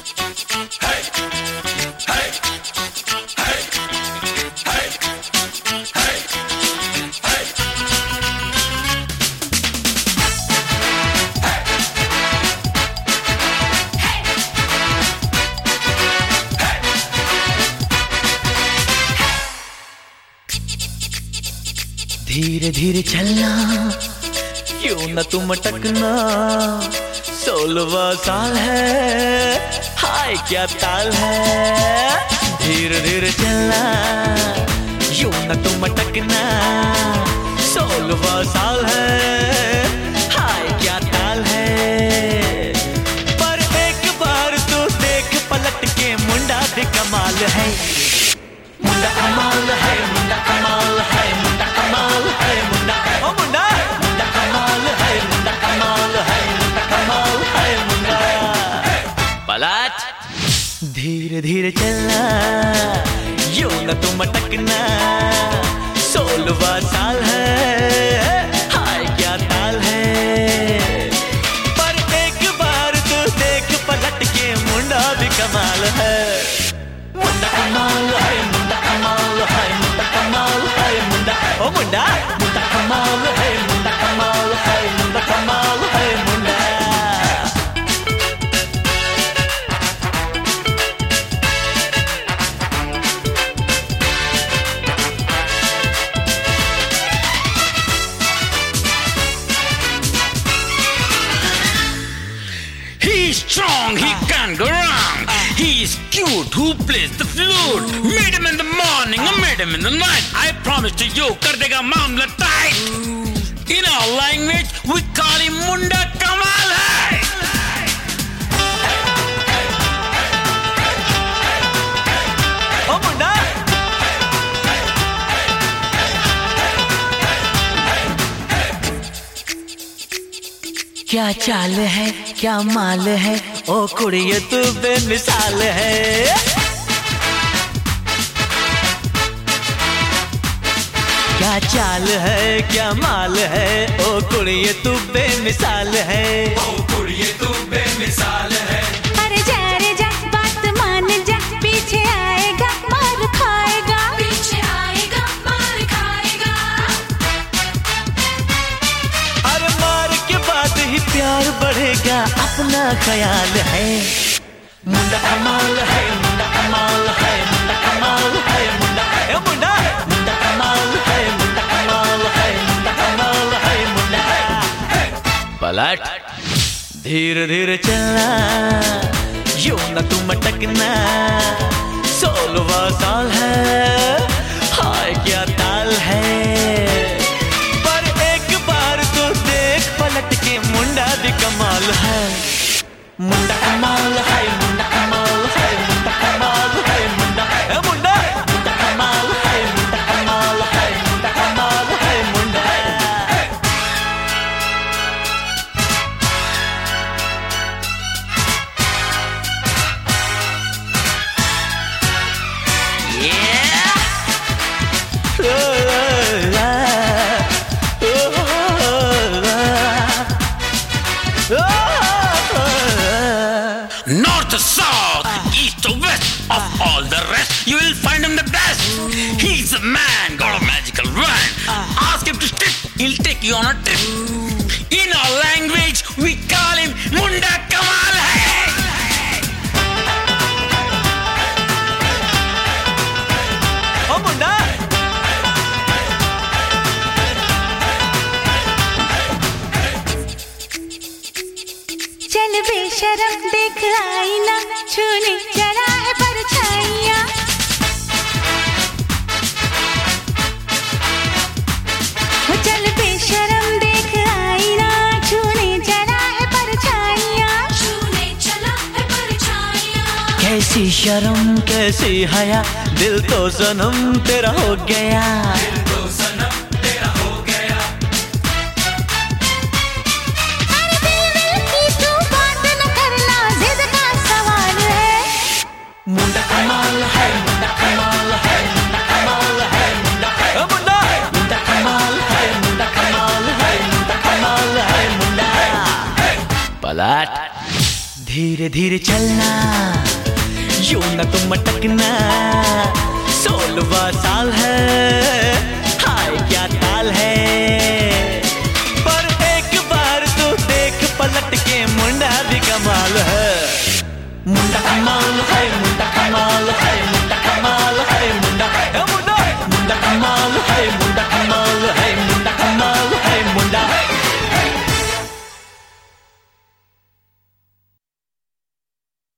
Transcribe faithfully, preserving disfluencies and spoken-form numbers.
धीरे धीरे चलना, क्यों न तुम अटकना। सोलवा साल है, हाय क्या ताल है। धीरे धीरे चलना, क्यों न तुम अटकना। सोलवा साल है, हाय क्या ताल है। पर एक बार तो देख पलट के, मुंडा भी कमाल है। मुंडा कमाल है, मुंडा कमाल है, मुंडा कमाल है, मुंडा ओ मुंडा मुंडा कमाल है, मुंडा कमाल है, मुंडा कमाल है, मुंडा पलट। धीरे धीरे चलना, यूं न तुम अटकना। सोलवा साल है, हाय क्या ताल है। पर एक बार तो देख पलट के, मुंडा भी कमाल है। मुंडा कमाल है, मुंडा कमाल है, मुंडा कमाल है, मुंडा ओ मुंडा मुंडा कमाल है, मुंडा कमाल है, मुंडा कमाल है, मुंडा। He's strong, he can't go wrong. He's cute, who plays the flute. Meet him in the morning, or meet him in the night. I promise to you, कर देगा मामला tight. In our language, we call him मुंडा कमाल है. ओ मुंडा क्या चाल है, क्या माल है। ओ कुड़िए तू बेमिसाल है। क्या चाल है, क्या माल है। ओ कुड़िए तू बेमिसाल है। ओ कुड़िए तू बेमिसाल है। अरे जा रे जा, बात मान जा। पीछे आएगा, मार खाएगा। पीछे आएगा, मार खाएगा। अरे मार के बाद ही प्यार बढ़ेगा, अपना ख्याल है। मुंडा कमाल है, मुंडा कमाल है, मुंडा कमाल है, मुंडा ए मुंडा मुंडा कमाल है, मुंडा कमाल है, मुंडा कमाल है, मुंडा पलट। धीरे धीरे चलना, यूं न तुम अटकना। सोलवा साल है, हाय क्या ताल है। पर एक बार तो देख पलट के, मुंडा भी कमाल है। मुंडा कमाल है, मुंडा कमाल है, मुंडा कमाल है, मुंडा ए मुंडा मुंडा कमाल है, मुंडा कमाल है, मुंडा कमाल है, मुंडा। North to south, east to west, of all the rest, you will find him the best. He's a man, got a magical wand. Ask him to stick, he'll take you on a trip. In our language, we call him मुंडा कमाल है. ओ मुंडा चल बेशरम देख आईना, छूने जरा है परछाइयाँ। वो चल बेशरम देख आईना, छूने जरा है परछाइयाँ। छूने चला है परछाइयाँ। कैसी शर्म कैसी हया, दिल तो सनम तेरा हो गया। दिल तो सनम तेरा हो गया। अरे दिल दिल की तू बात न करना, जिद का सवाल है। मुंडा कमाल है, मुंडा कमाल है, मुंडा कमाल है, मुंडा ओ मुंडा मुंडा कमाल है, मुंडा कमाल है, मुंडा कमाल है, मुंडा पलट। धीरे धीरे चलना, यूं न तुम अटकना, सोलहवां साल है।